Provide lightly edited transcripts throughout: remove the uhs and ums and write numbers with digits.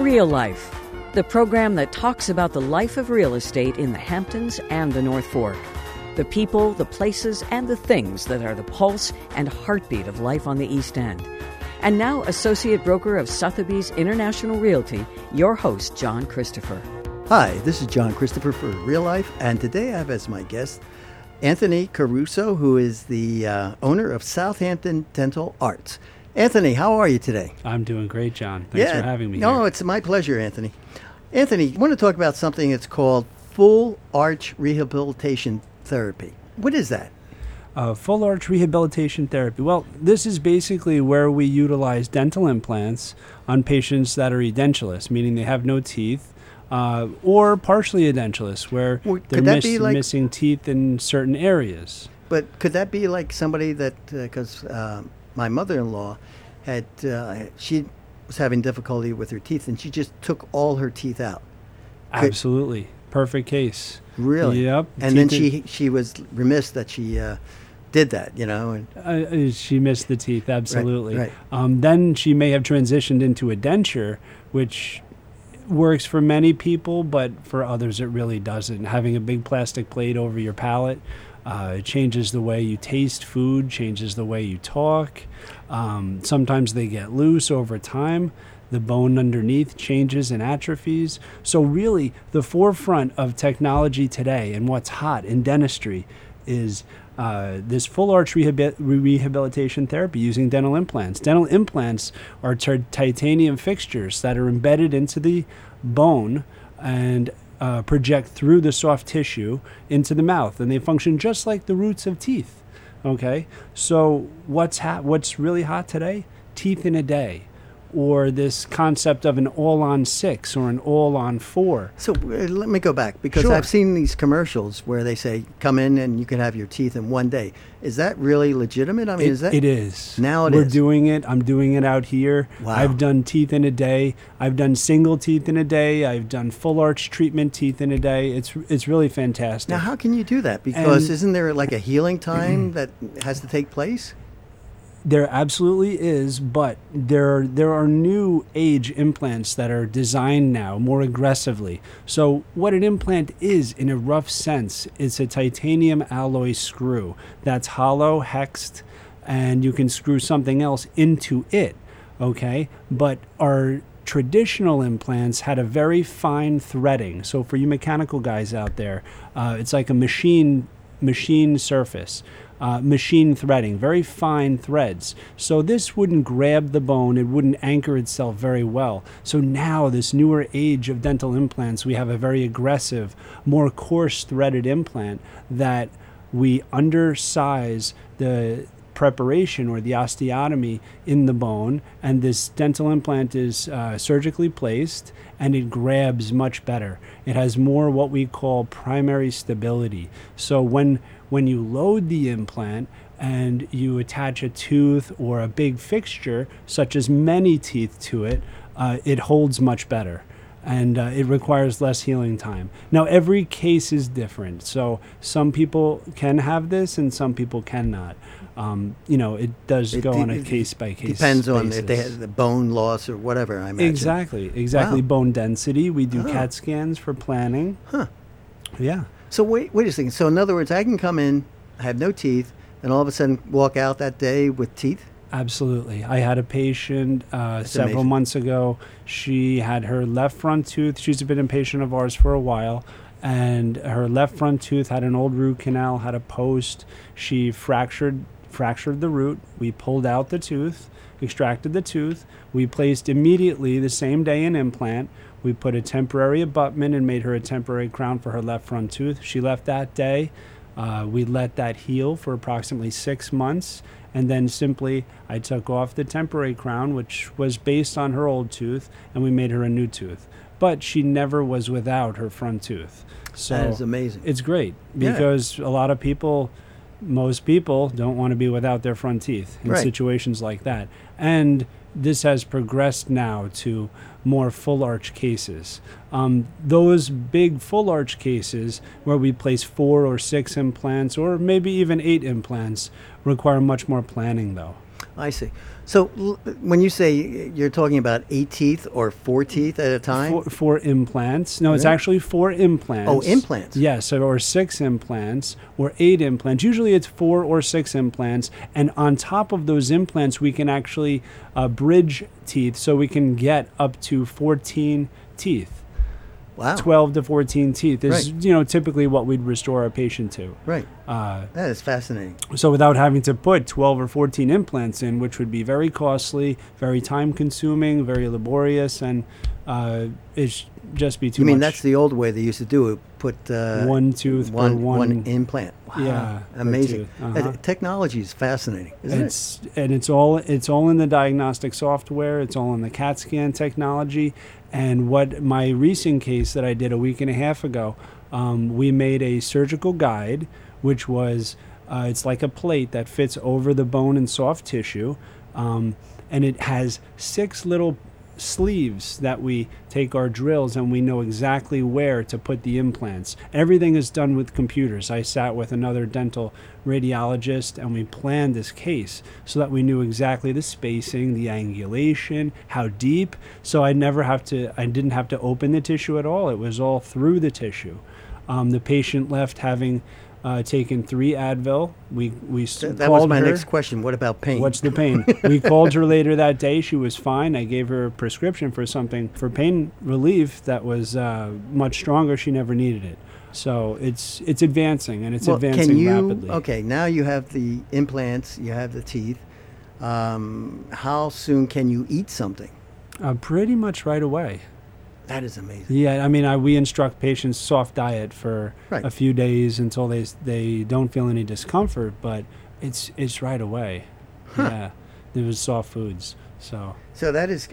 Real Life, the program that talks about the life of real estate in the Hamptons and the North Fork. The people, the places, and the things that are the pulse and heartbeat of life on the East End. And now, Associate Broker of Sotheby's International Realty, your host, John Christopher. Hi, this is John Christopher for Real Life, and today I have as my guest Anthony Caruso, who is the owner of Southampton Dental Arts. Anthony, how are you today? I'm doing great, John. Thanks for having me here. No, it's my pleasure, Anthony. Anthony, I want to talk about something that's called full arch rehabilitation therapy. What is that? Full arch rehabilitation therapy. Well, this is basically where we utilize dental implants on patients that are edentulous, meaning they have no teeth, or partially edentulous, where they're missing teeth in certain areas. But could that be like somebody that, because my mother-in-law had, she was having difficulty with her teeth, and she just took all her teeth out. Absolutely. Perfect case. Really? Yep. And then she was remiss that she did that, you know. And she missed the teeth, absolutely. Right. Then she may have transitioned into a denture, which works for many people, but for others it really doesn't. Having a big plastic plate over your palate it changes the way you taste food, changes the way you talk. Sometimes they get loose over time. The bone underneath changes and atrophies. So really, the forefront of technology today and what's hot in dentistry is this full arch rehabilitation therapy using dental implants. Dental implants are titanium fixtures that are embedded into the bone and project through the soft tissue into the mouth, and they function just like the roots of teeth. Okay, so what's really hot today? Teeth in a day, or this concept of an all-on 6 or an all-on 4. So let me go back, because Sure. I've seen these commercials where they say, come in and you can have your teeth in one day. Is that really legitimate? I mean, It is. Now it We're is. doing it. I'm doing it out here. Wow. I've done teeth in a day. I've done single teeth in a day. I've done full arch treatment teeth in a day. It's really fantastic. Now, how can you do that? Because isn't there like a healing time that has to take place? There absolutely is, but there are new age implants that are designed now more aggressively. So what an implant is, in a rough sense, it's a titanium alloy screw that's hollow, hexed, and you can screw something else into it, okay? But our traditional implants had a very fine threading. So for you mechanical guys out there, it's like a machine surface. Machine threading, very fine threads. So this wouldn't grab the bone, it wouldn't anchor itself very well. So now, this newer age of dental implants, we have a very aggressive, more coarse threaded implant that we undersize the preparation or the osteotomy in the bone, and this dental implant is surgically placed, and it grabs much better. It has more what we call primary stability. So when you load the implant and you attach a tooth or a big fixture, such as many teeth to it, it holds much better. And it requires less healing time. Now, every case is different. So some people can have this and some people cannot. It does go on a case-by-case Depends on basis. if they have the bone loss or whatever, I imagine. Exactly. Wow. Bone density. We do CAT scans for planning. Huh. Yeah. So wait a second. So in other words, I can come in, I have no teeth, and all of a sudden walk out that day with teeth? Absolutely. I had a patient several amazing. months ago. She had her left front tooth. She's been a patient of ours for a while. And her left front tooth had an old root canal, had a post. She fractured the root. We pulled out the tooth, extracted the tooth. We placed immediately the same day an implant. We put a temporary abutment and made her a temporary crown for her left front tooth. She left that day. We let that heal for approximately 6 months. And then simply I took off the temporary crown, which was based on her old tooth, and we made her a new tooth. But she never was without her front tooth. So That is amazing. it's great because a lot of people, most people don't want to be without their front teeth in Right. situations like that. And this has progressed now to more full arch cases. Those big full arch cases where we place 4 or 6 implants or maybe even 8 implants require much more planning though. I see. So when you say you're talking about 8 teeth or 4 teeth at a time? Four implants. No, it's actually 4 implants. Oh, implants. Yes, or 6 implants or 8 implants. Usually it's 4 or 6 implants. And on top of those implants, we can actually bridge teeth so we can get up to 14 teeth. Wow. 12 to 14 teeth is, Right. Typically what we'd restore a patient to. Right. That is fascinating. So without having to put 12 or 14 implants in, which would be very costly, very time-consuming, very laborious, and it's just be too much. You mean that's the old way they used to do it? Put one tooth per one implant. Wow. Yeah, Amazing. Uh-huh. Technology is fascinating, isn't it? And it's all in the diagnostic software. It's all in the CAT scan technology. And what my recent case that I did a week and a half ago, we made a surgical guide, which was it's like a plate that fits over the bone and soft tissue, and it has 6 little sleeves that we take our drills, and we know exactly where to put the implants. Everything is done with computers. I sat with another dental radiologist and we planned this case so that we knew exactly the spacing, the angulation, how deep. So I didn't have to open the tissue at all. It was all through the tissue. The patient left having taken 3 Advil. That was my next question. What about pain? What's the pain? We called her later that day. She was fine. I gave her a prescription for something for pain relief that was much stronger. She never needed it. So it's advancing, and it's advancing rapidly. Okay, now you have the implants, you have the teeth. How soon can you eat something? Pretty much right away. That is amazing. Yeah, I mean, we instruct patients soft diet for a few days until they don't feel any discomfort, but it's right away. Huh. Yeah, there was soft foods. So that is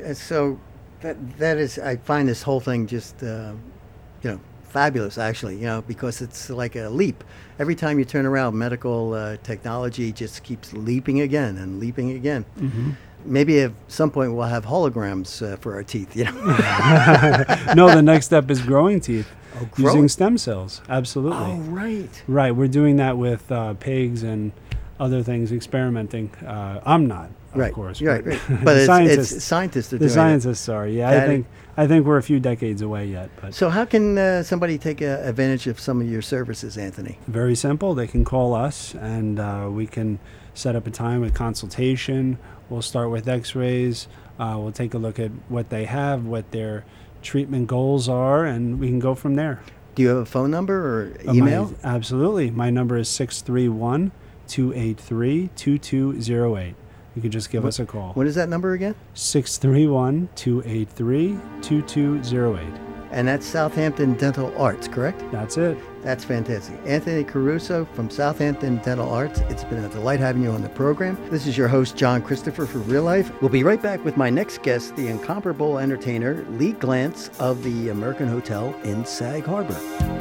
I find this whole thing just fabulous, actually, because it's like a leap. Every time you turn around, medical technology just keeps leaping again and leaping again. Mm-hmm. Maybe at some point we'll have holograms for our teeth. No, the next step is growing teeth using stem cells. Absolutely. Oh, right. Right. We're doing that with pigs and other things, experimenting. I'm not, of course. Right. But it's scientists are doing it. The scientists are. Yeah, I think we're a few decades away yet. But so how can somebody take advantage of some of your services, Anthony? Very simple. They can call us, and we can set up a time, a consultation. We'll start with x-rays. We'll take a look at what they have, what their treatment goals are, and we can go from there. Do you have a phone number or email? Absolutely. My number is 631-283-2208. You can just give us a call. What is that number again? 631-283-2208. And that's Southampton Dental Arts, correct? That's it. That's fantastic. Anthony Caruso from Southampton Dental Arts. It's been a delight having you on the program. This is your host, John Christopher, for Real Life. We'll be right back with my next guest, the incomparable entertainer, Lee Glantz of the American Hotel in Sag Harbor.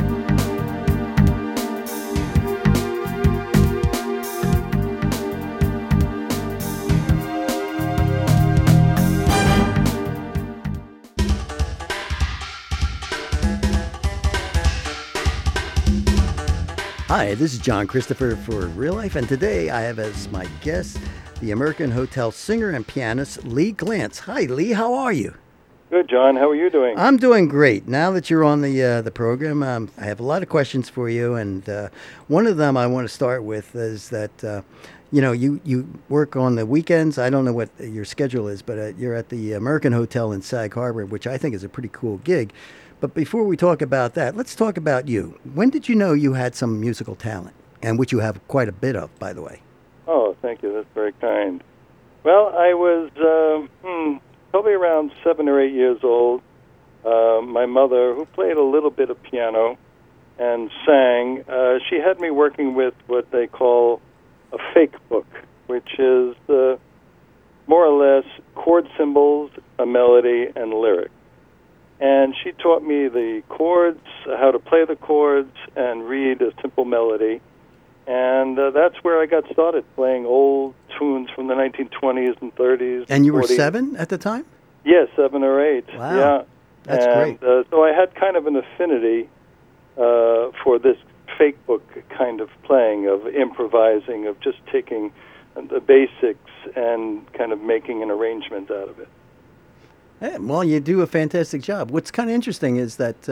Hi, this is John Christopher for Real Life, and today I have as my guest the American Hotel singer and pianist Lee Glantz. Hi, Lee. How are you? Good, John. How are you doing? I'm doing great. Now that you're on the program, I have a lot of questions for you, and one of them I want to start with is that you work on the weekends. I don't know what your schedule is, but you're at the American Hotel in Sag Harbor, which I think is a pretty cool gig. But before we talk about that, let's talk about you. When did you know you had some musical talent, and which you have quite a bit of, by the way? Oh, thank you. That's very kind. Well, I was probably around 7 or 8 years old. My mother, who played a little bit of piano and sang, she had me working with what they call a fake book, which is more or less chord symbols, a melody, and lyric. And she taught me the chords, how to play the chords, and read a simple melody. And that's where I got started, playing old tunes from the 1920s and 30s. And you were 40s. 7 at the time? Yes, 7 or 8. Wow. Yeah. That's great. So I had kind of an affinity for this fake book kind of playing, of improvising, of just taking the basics and kind of making an arrangement out of it. Well, you do a fantastic job. What's kind of interesting is that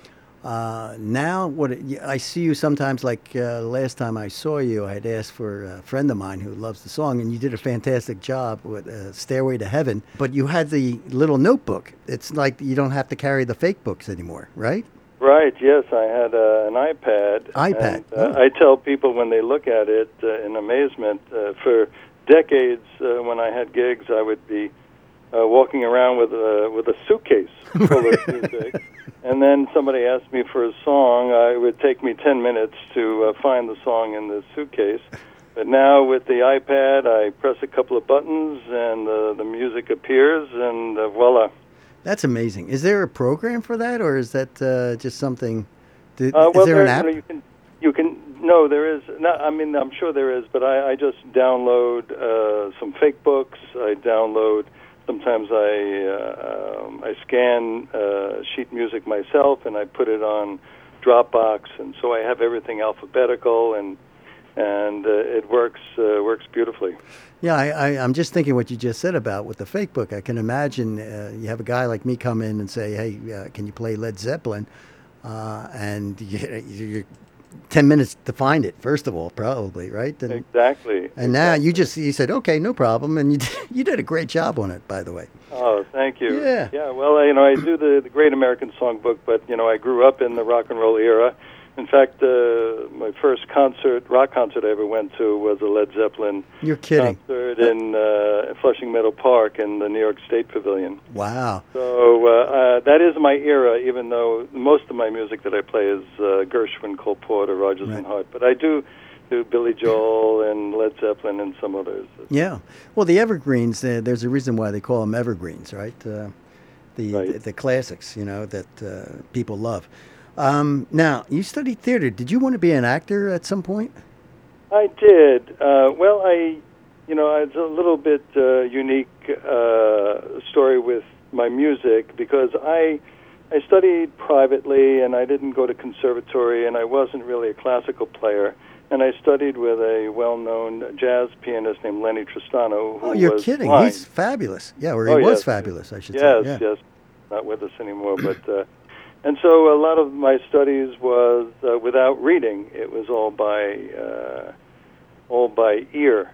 now I see you sometimes, like last time I saw you, I had asked for a friend of mine who loves the song, and you did a fantastic job with Stairway to Heaven, but you had the little notebook. It's like you don't have to carry the fake books anymore, right? Right, yes. I had an iPad. iPad. And, I tell people when they look at it in amazement, for decades when I had gigs, I would be walking around with a suitcase full of music. And then somebody asked me for a song. It would take me 10 minutes to find the song in the suitcase. But now with the iPad, I press a couple of buttons, and the music appears, and voila. That's amazing. Is there a program for that, or is that just something? Is well, there an app? You can. No, there is. Not, I mean, I'm sure there is, but I just download some fake books. I download. Sometimes I scan sheet music myself, and I put it on Dropbox, and so I have everything alphabetical, and it works beautifully. Yeah, I'm just thinking what you just said about with the fake book. I can imagine you have a guy like me come in and say, "Hey, can you play Led Zeppelin?" And you're 10 minutes to find it, first of all, probably, right? And, exactly. And now you said, okay, no problem, and you did a great job on it, by the way. Oh, thank you. Yeah. Yeah, well, I do the Great American Songbook, but, I grew up in the rock and roll era. In fact, my first rock concert I ever went to was a Led Zeppelin You're kidding. concert in Flushing Meadow Park in the New York State Pavilion. Wow. So that is my era, even though most of my music that I play is Gershwin, Cole Porter, Rodgers and Hart. But I do Billy Joel and Led Zeppelin and some others. Yeah. Well, the evergreens, there's a reason why they call them evergreens, right? The classics, that people love. Now, you studied theater. Did you want to be an actor at some point? I did. It's a little bit unique story with my music because I studied privately and I didn't go to conservatory and I wasn't really a classical player. And I studied with a well-known jazz pianist named Lenny Tristano. Who you're was kidding. blind. He's fabulous. Yeah, or he was fabulous, I should say. Yes. Not with us anymore, but... And so a lot of my studies was without reading. It was all by ear.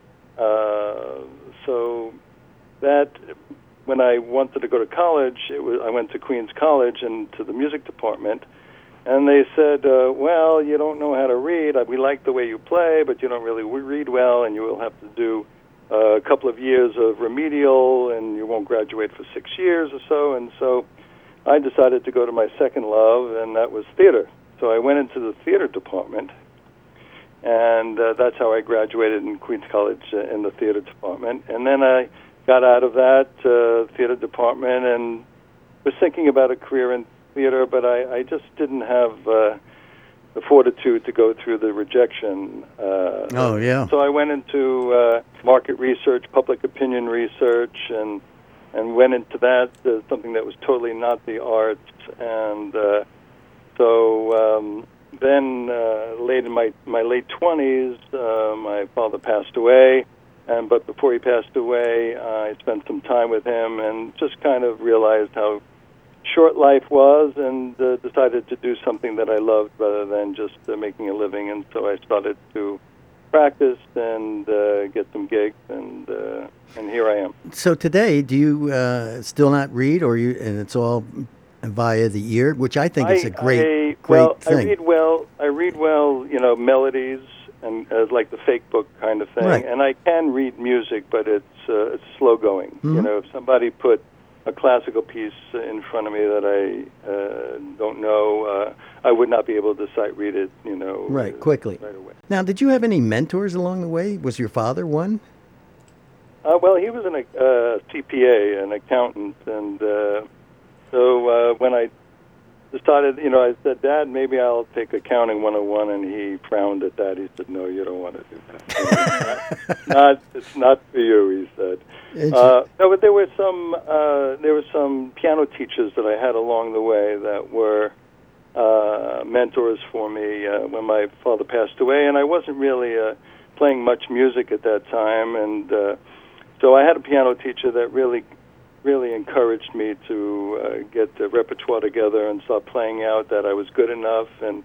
So that when I wanted to go to college, I went to Queens College and to the music department, and they said, "Well, you don't know how to read. We like the way you play, but you don't really read well, and you will have to do a couple of years of remedial, and you won't graduate for 6 years or so." And so I decided to go to my second love, and that was theater. So I went into the theater department, and that's how I graduated in Queens College in the theater department. And then I got out of that theater department and was thinking about a career in theater, but I just didn't have the fortitude to go through the rejection. So I went into market research, public opinion research, and went into that, something that was totally not the arts. And then late in my late 20s, my father passed away. But before he passed away, I spent some time with him and just kind of realized how short life was and decided to do something that I loved rather than just making a living. And so I started to practice and get some gigs, and here I am. So today, do you still not read, and it's all via the ear, which I think is a great thing. I read well, melodies and like the fake book kind of thing, right. And I can read music, but it's slow going. Mm-hmm. If somebody put a classical piece in front of me that I don't know, I would not be able to sight read it, quickly. Right away. Now, did you have any mentors along the way? Was your father one? Well, he was a CPA, an accountant, and so when I decided, I said, "Dad, maybe I'll take Accounting 101," and he frowned at that. He said, "No, you don't want to do that. It's not for you," he said. No, but there were some piano teachers that I had along the way that were mentors for me when my father passed away, and I wasn't really a playing much music at that time, and so I had a piano teacher that really encouraged me to get the repertoire together and start playing out that I was good enough, and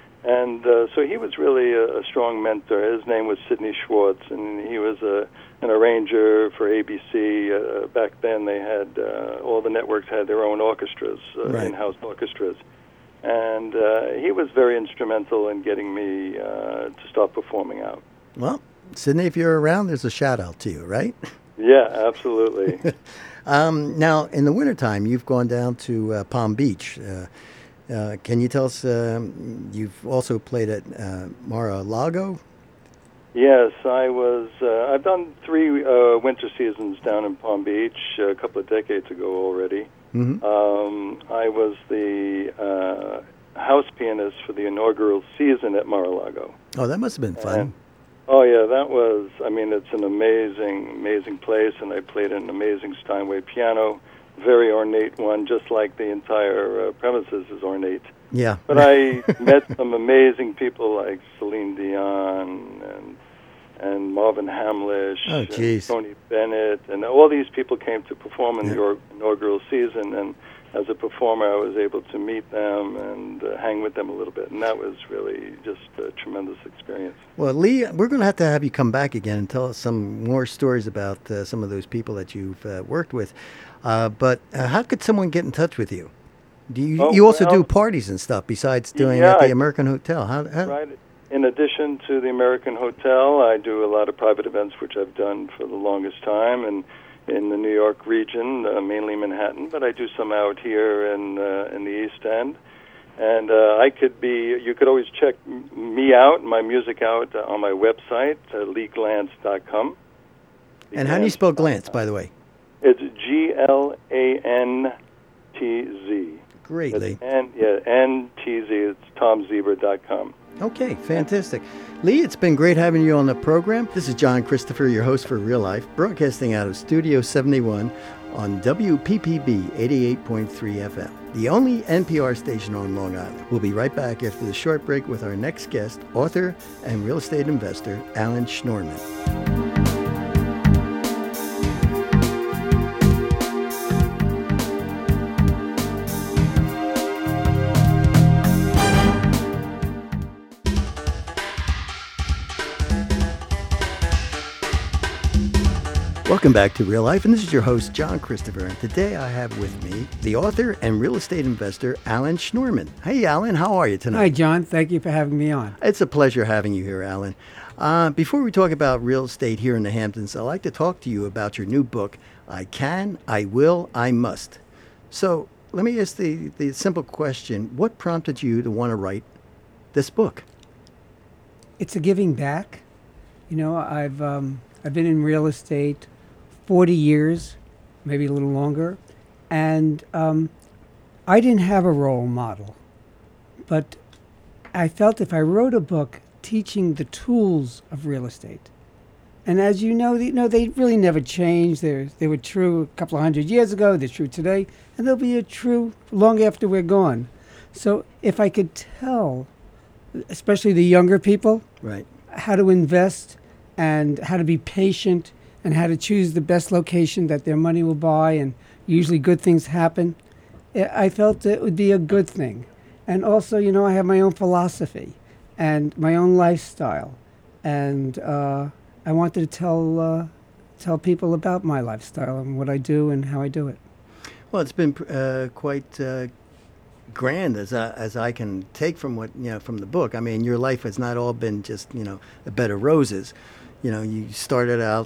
so he was really a strong mentor. His name was Sidney Schwartz, and he was an arranger for ABC. Back then, they had all the networks had their own orchestras, Right. in-house orchestras, and he was very instrumental in getting me to start performing out. Well, Sidney, if you're around, there's a shout out to you, right? Yeah, absolutely. Now, in the wintertime, you've gone down to Palm Beach. Can you tell us, you've also played at Mar-a-Lago? Yes, I've done 3 winter seasons down in Palm Beach a couple of decades ago already. Mm-hmm. I was the house pianist for the inaugural season at Mar-a-Lago. Oh, that must have been fun. And, oh, yeah, that was, I mean, it's an amazing place, and I played an amazing Steinway piano, very ornate one, just like the entire premises is ornate. Yeah. But I met some amazing people like Celine Dion and Marvin Hamlish, Oh, geez. and Tony Bennett, and all these people came to perform in the inaugural season, and as a performer I was able to meet them and hang with them a little bit, and that was really just a tremendous experience. Well, Lee, we're going to have you come back again and tell us some more stories about some of those people that you've worked with. But how could someone get in touch with you? You also do parties and stuff besides doing at the American Hotel. How? Right. In addition to the American Hotel, I do a lot of private events, which I've done for the longest time, and in the New York region, mainly Manhattan, but I do some out here in the East End. And you could always check me out, my music out on my website, leeglantz.com. And how do you spell Glantz, by the way? It's Glantz. Great, Lee. NTZ. It's TomZebra.com. Okay, fantastic. Lee, it's been great having you on the program. This is John Christopher, your host for Real Life, broadcasting out of Studio 71 on WPPB 88.3 FM, the only NPR station on Long Island. We'll be right back after the short break with our next guest, author and real estate investor, Alan Schnorman. Welcome back to Real Life, and this is your host, John Christopher, and today I have with me the author and real estate investor, Alan Schnorman. Hey, Alan, how are you tonight? Hi, John. Thank you for having me on. It's a pleasure having you here, Alan. Before we talk about real estate here in the Hamptons, I'd like to talk to you about your new book, I Can, I Will, I Must. So let me ask the simple question, what prompted you to want to write this book? It's a giving back. You know, I've been in real estate 40 years, maybe a little longer, and I didn't have a role model. But I felt if I wrote a book teaching the tools of real estate, and as you know, they really never change. They were true a couple of hundred years ago, they're true today, and they'll be true long after we're gone. So if I could tell, especially the younger people, Right. how to invest and how to be patient and how to choose the best location that their money will buy, and usually good things happen, I felt it would be a good thing. And also, you know, I have my own philosophy and my own lifestyle, and I wanted to tell people about my lifestyle and what I do and how I do it. Well, it's been quite grand as I can take from from the book. I mean, your life has not all been just a bed of roses. You started out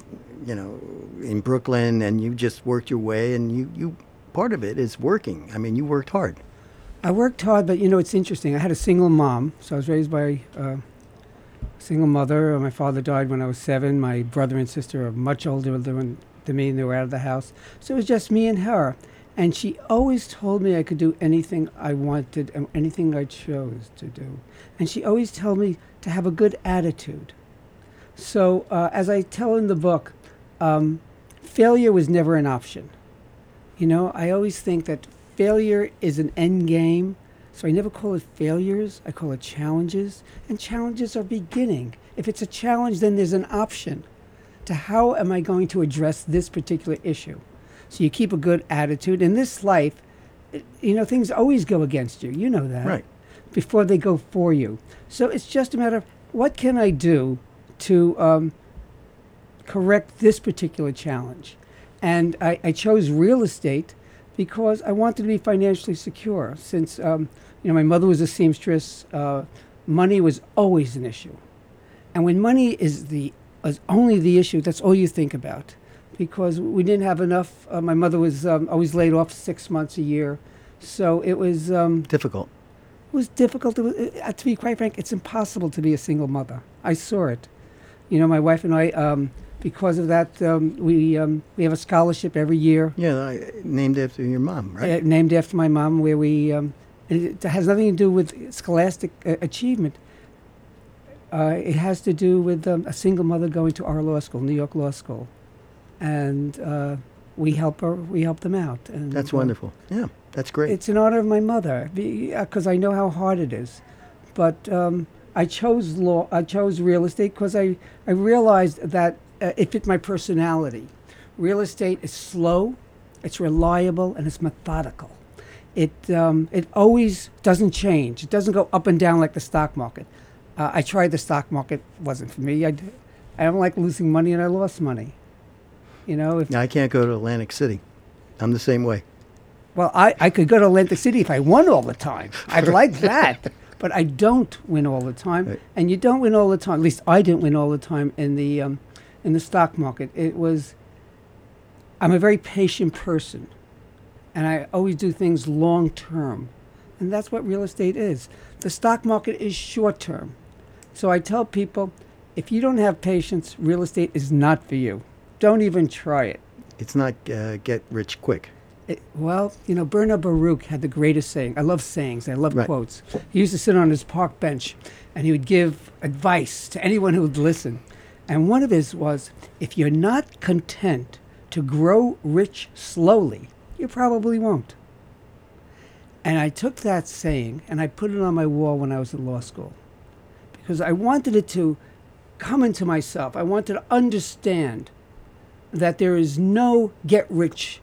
in Brooklyn, and you just worked your way, and you part of it is working. I mean, you worked hard. I worked hard, but it's interesting. I had a single mom, so I was raised by a single mother. My father died when I was 7. My brother and sister are much older than me, and they were out of the house. So it was just me and her. And she always told me I could do anything I wanted and anything I chose to do. And she always told me to have a good attitude. So as I tell in the book, failure was never an option. I always think that failure is an end game. So I never call it failures. I call it challenges. And challenges are beginning. If it's a challenge, then there's an option to how am I going to address this particular issue. So you keep a good attitude. In this life, things always go against you. You know that. Right. Before they go for you. So it's just a matter of what can I do to correct this particular challenge. And I chose real estate because I wanted to be financially secure. Since my mother was a seamstress, money was always an issue. And when money is only the issue, that's all you think about. Because we didn't have enough. My mother was always laid off 6 months a year. So it was... difficult. It was difficult. To be quite frank, it's impossible to be a single mother. I saw it. My wife and I, because of that, we have a scholarship every year. Yeah, named after your mom, right? Named after my mom, where it has nothing to do with scholastic achievement. It has to do with a single mother going to our law school, New York Law School. And we help her, we help them out. And that's wonderful. Yeah, that's great. It's in honor of my mother, because I know how hard it is. But I chose law. I chose real estate because I realized that it fit my personality. Real estate is slow, it's reliable, and it's methodical. It always doesn't change. It doesn't go up and down like the stock market. I tried the stock market; wasn't for me. I don't like losing money, and I lost money. I can't go to Atlantic City. I'm the same way. Well, I could go to Atlantic City if I won all the time. I'd like that. But I don't win all the time. Right. And you don't win all the time. At least I didn't win all the time in the stock market. I'm a very patient person. And I always do things long term. And that's what real estate is. The stock market is short term. So I tell people, if you don't have patience, real estate is not for you. Don't even try it. It's not get rich quick. Bernard Baruch had the greatest saying. I love sayings. I love quotes. He used to sit on his park bench, and he would give advice to anyone who would listen. And one of his was, if you're not content to grow rich slowly, you probably won't. And I took that saying, and I put it on my wall when I was in law school, because I wanted it to come into myself. I wanted to understand that there is no get-rich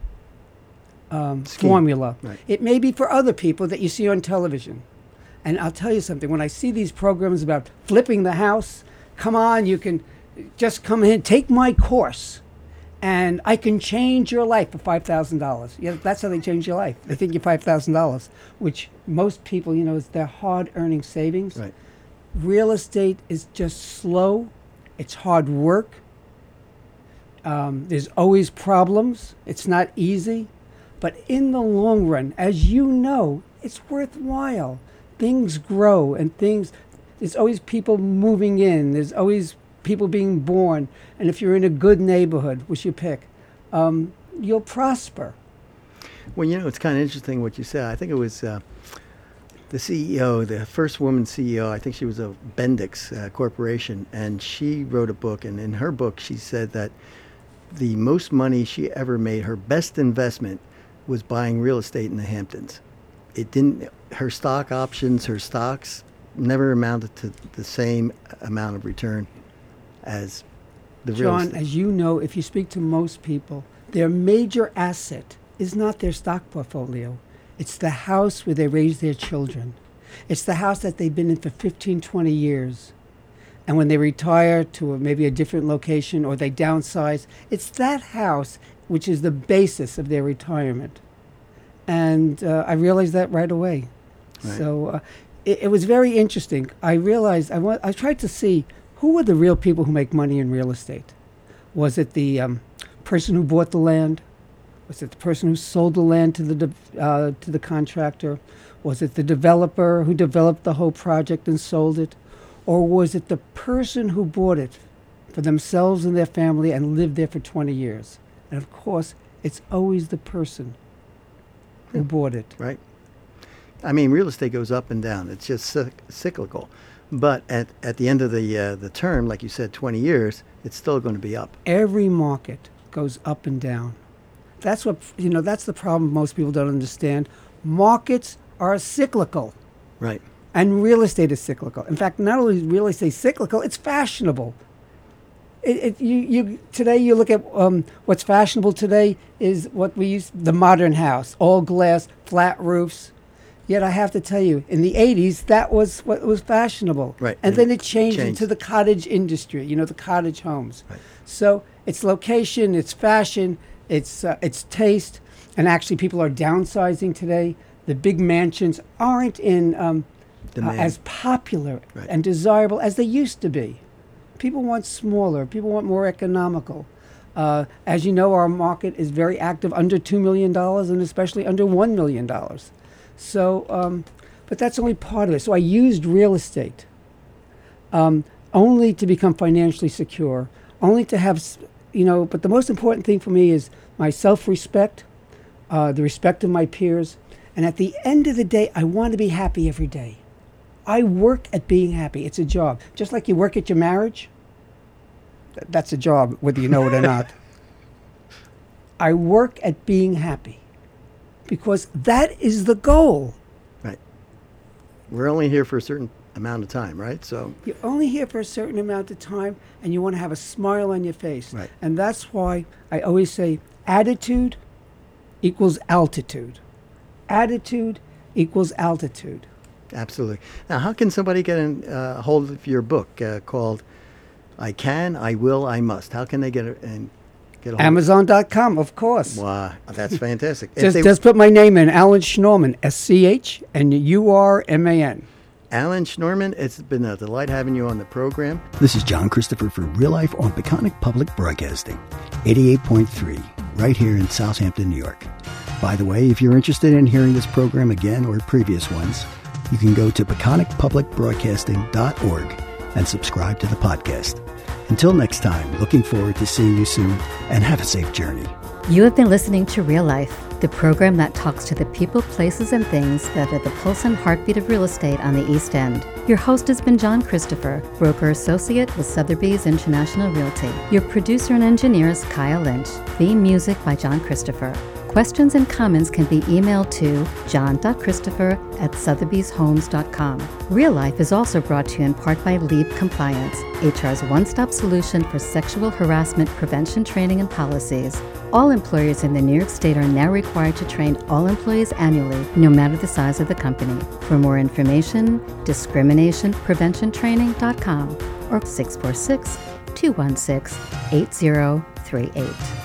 formula. Right. It may be for other people that you see on television. And I'll tell you something, when I see these programs about flipping the house, come on, you can just come in, take my course, and I can change your life for $5,000. Yeah, that's how they change your life. They think you're $5,000, which most people, is their hard-earning savings. Right. Real estate is just slow. It's hard work. There's always problems. It's not easy. But in the long run, as you know, it's worthwhile. Things grow and there's always people moving in. There's always people being born. And if you're in a good neighborhood, which you pick, you'll prosper. Well, it's kind of interesting what you said. I think it was the CEO, the first woman CEO, I think she was of Bendix Corporation, and she wrote a book. And in her book, she said that the most money she ever made, her best investment, was buying real estate in the Hamptons. Her stock options, her stocks never amounted to the same amount of return as the real estate. John, as you know, if you speak to most people, their major asset is not their stock portfolio. It's the house where they raise their children. It's the house that they've been in for 15, 20 years. And when they retire to maybe a different location or they downsize, it's that house which is the basis of their retirement. And I realized that right away. Right. So it was very interesting. I realized I tried to see who were the real people who make money in real estate. Was it the person who bought the land? Was it the person who sold the land to the contractor? Was it the developer who developed the whole project and sold it? Or was it the person who bought it for themselves and their family and lived there for 20 years? And of course, it's always the person who bought it. Right. I mean, real estate goes up and down. It's just cyclical. But at the end of the term, like you said, 20 years, it's still going to be up. Every market goes up and down. That's what that's the problem most people don't understand. Markets are cyclical. Right. And real estate is cyclical. In fact, not only is real estate cyclical, it's fashionable. Today you look at what's fashionable today is what we use, the modern house, all glass, flat roofs. Yet I have to tell you, in the 80s, that was what was fashionable. Right. And then it changed into the cottage industry, the cottage homes. Right. So it's location, it's fashion, it's taste, and actually people are downsizing today. The big mansions aren't in as popular and desirable as they used to be. People want smaller. People want more economical. As you know, our market is very active under $2 million and especially under $1 million. So, but that's only part of it. So I used real estate only to become financially secure, only to have, but the most important thing for me is my self-respect, the respect of my peers. And at the end of the day, I want to be happy every day. I work at being happy. It's a job. Just like you work at your marriage, that's a job, whether you know it or not. I work at being happy because that is the goal. Right. We're only here for a certain amount of time, right? So you're only here for a certain amount of time, and you want to have a smile on your face. Right. And that's why I always say attitude equals altitude. Attitude equals altitude. Absolutely. Now, how can somebody get a hold of your book called I Can, I Will, I Must? How can they get a hold Amazon.com, of course. Wow, that's fantastic. Just put my name in, Alan Schnorman, SCH, and URMAN. Alan Schnorman, it's been a delight having you on the program. This is John Christopher for Real Life on Peconic Public Broadcasting, 88.3, right here in Southampton, New York. By the way, if you're interested in hearing this program again or previous ones, you can go to peconicpublicbroadcasting.org and subscribe to the podcast. Until next time, looking forward to seeing you soon, and have a safe journey. You have been listening to Real Life, the program that talks to the people, places, and things that are the pulse and heartbeat of real estate on the East End. Your host has been John Christopher, broker associate with Sotheby's International Realty. Your producer and engineer is Kyle Lynch. Theme music by John Christopher. Questions and comments can be emailed to john.christopher@sotheby'shomes.com. Real Life is also brought to you in part by Leap Compliance, HR's one-stop solution for sexual harassment prevention training and policies. All employers in the New York State are now required to train all employees annually, no matter the size of the company. For more information, discriminationpreventiontraining.com or 646-216-8038.